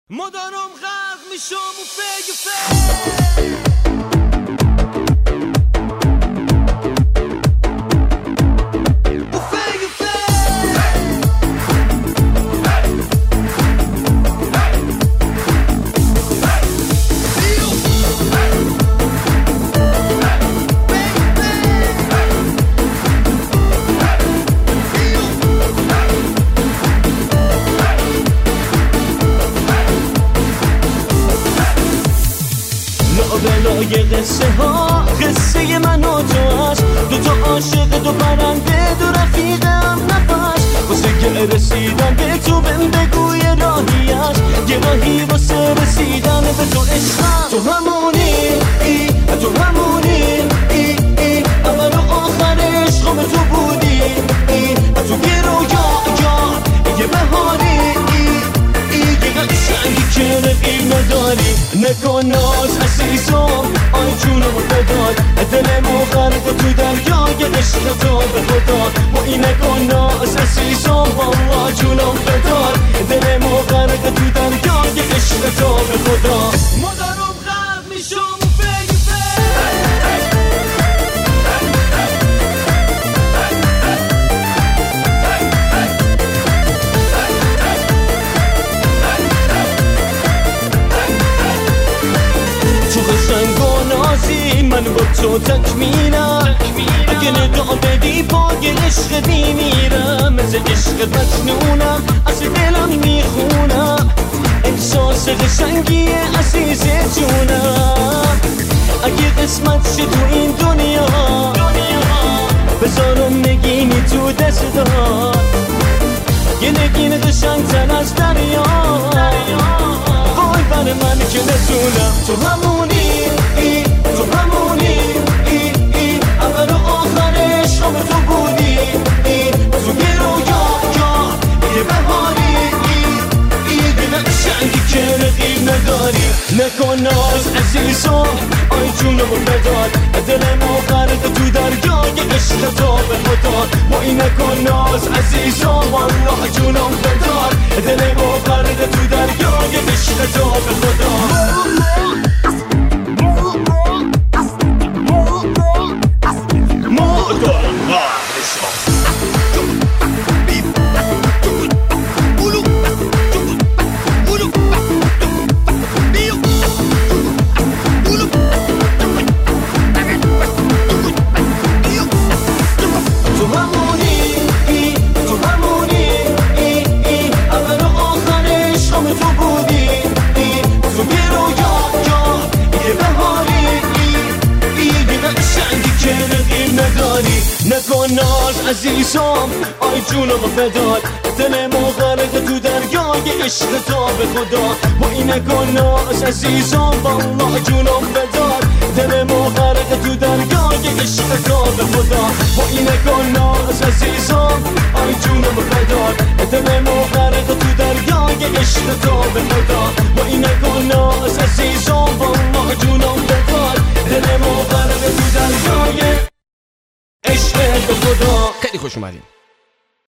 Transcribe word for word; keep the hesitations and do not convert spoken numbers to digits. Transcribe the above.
مدارم غرق میشم و فیگ فیگ بلای قصه ها قصه من و تو هست، دو تا عاشق دو پرنده دو رفیق هم نفس، واسه که رسیدن به تو بهم بگوی راهی هست، یه راهی واسه رسیدن به تو عشقم. تو همونی ای تو همونی ای ای اول و آخر عشقم تو بودی ای تو یه رویا یا یه بهاری ای ای یه قشنگی که رقیب نداری. نکن ناز عزیزم آی جونم بدار، دلمو غرق تو دریای عشق تو به خدا. و این نکن ناز عزیزم والله جونم بدار، دلمو غرق تو دریای عشق تو به خدا. مادرم غرق میشم و فیگ من با تو تکمیلم، اگه ندا بدی پای عشق میمیرم، مثل عشق مجنونم از دلم میخونم، احساس قشنگی عزیز جونم. اگه قسمت شد تو این دنیا بذارم نگینی تو دستات، یه نگین قشنگتر از دریا، وای بر من که نتونم. تو همونی ای تو همونی ای ای اول و آخر عشقم تو بودی ای تو یه رویا یا یه بهاری ای ای یه قشنگی که رقیب نداری. نکن ناز عزیزم آی جونم بدار، دلمو غرق تو دریای عشق تو به خدا. و این نکن ناز عزیزم والله جونم بدار، دلمو غرق تو دریای عشق تو به خدا. نکن ناز عزیزم آی جونم بدار، دلمو غرق تو دریای عشق تو به خدا. و این نکن ناز عزیزم والله جونم بدار، دلمو غرق تو دریای عشق تو به خدا. و این نکن ناز عزیزم آی جونم بدار، دلمو غرق تو دریای عشق تو به خدا. و این نکن ناز عزیزم والله جونم بدار، دلمو غرق تو دریای عشق به خدا. خیلی خوش اومدین.